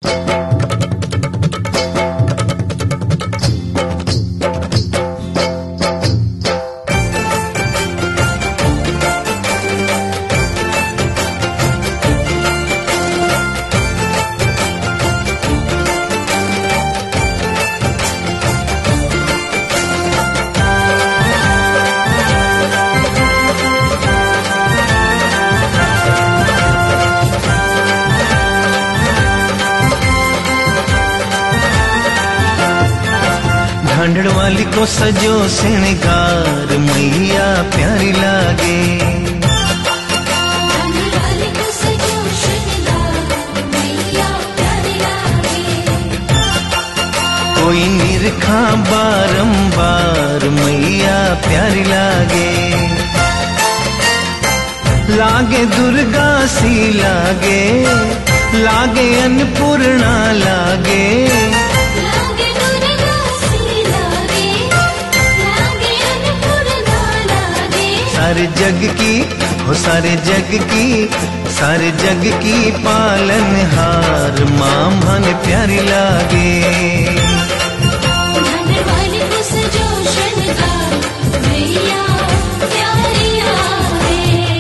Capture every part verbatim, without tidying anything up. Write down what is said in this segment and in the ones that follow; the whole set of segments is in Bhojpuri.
ढांढड़ वाली को सजो श्रृंगार मैया प्यारी लागे। ढांढड़ वाली को सजो श्रृंगार मैया प्यारी लागे। कोई निरखा बारंबार मैया प्यारी लागे। लागे दुर्गा सी लागे, लागे अन्नपूर्णा लागे। सारे जग की हो सारे जग की सारे जग की पालनहार माँ मन प्यारी लागे। ढांढड़ वाली को सजो श्रृंगार मैया प्यारी लागे।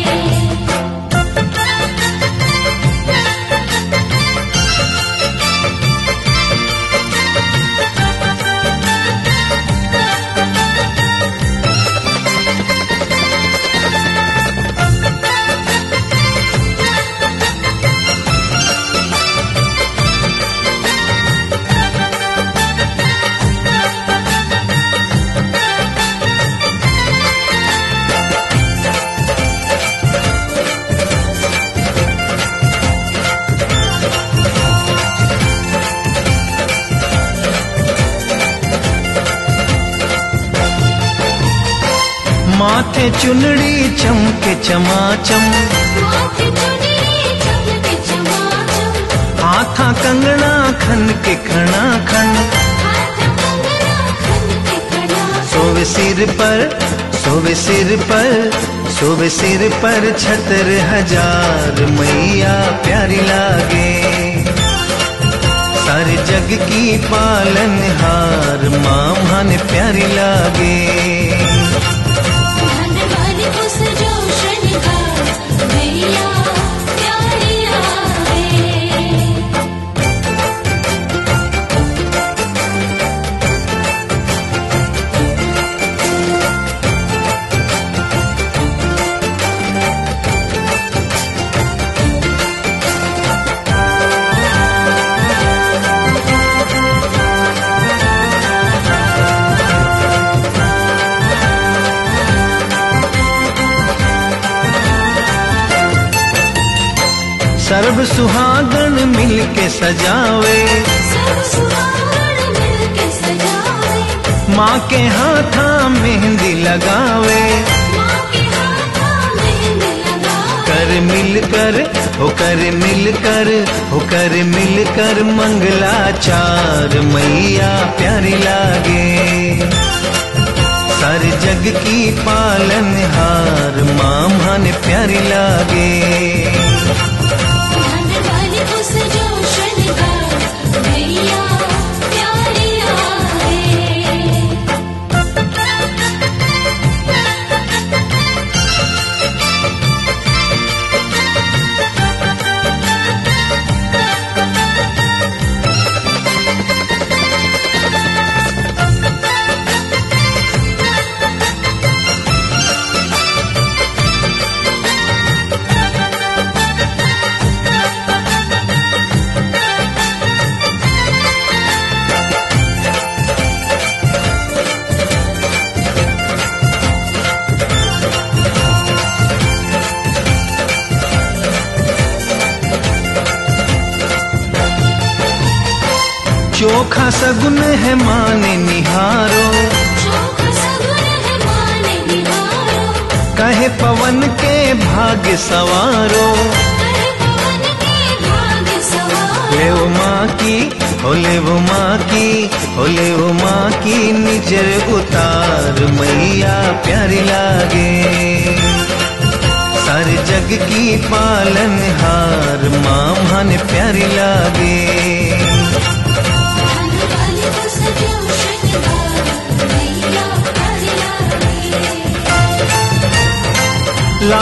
माथे चुनड़ी चमके चमाचम, माथे चुनरी चमके चमाचम। हाथा कंगना खन के खना खन, हाथा कंगना खन के खना खन। सोवे सिर पर सोवे सिर पर सोवे सिर पर छतर हजार मैया प्यारी लागे। सारे जग की पालनहार माँ मन प्यारी लागे। ढांढड़ वाली को सजो श्रृंगार मैया प्यारी लागे। सर्व सुहागन मिलके सजावे, सब सुहागन मिलके सजावे। माँ के हाथा मेहंदी लगावे। माँ के हाथा मेहंदी लगावे। कर मिलकर हो कर मिलकर हो कर मिलकर मंगलाचार मैया प्यारी लागे। सारे जग की पालनहार माँ मन प्यारी लागे। ढांढड़ वाली को सजो श्रृंगार मैया प्यारी लागे। चोखा सगुन है माने निहारो, चोखा सगुन है माने निहारो। कहे पवन के भाग्य सवारो। कहे पवन के भाग्य सवारो। ले वो माँ की हो ले वो माँ की हो ले वो माँ की निजर उतार मैया प्यारी लागे। सारे जग की पालनहार माँ मन प्यारी लागे।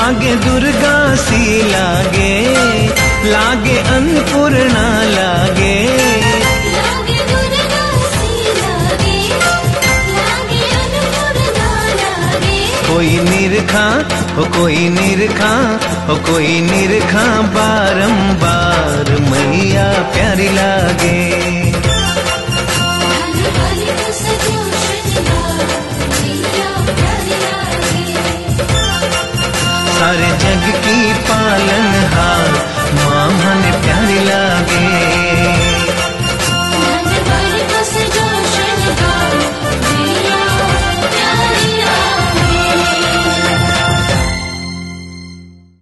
लागे दुर्गा सी लागे, लागे अन्नपूर्णा लागे, लागे दुर्गा सी लागे, लागे अन्नपूर्णा लागे। कोई निरखा हो कोई निरखा हो कोई निरखा बारंबार मैया प्यारी लागे। धन धन को सजो श्रृंगार, मैया प्यारी लागे। सारे जग की पालन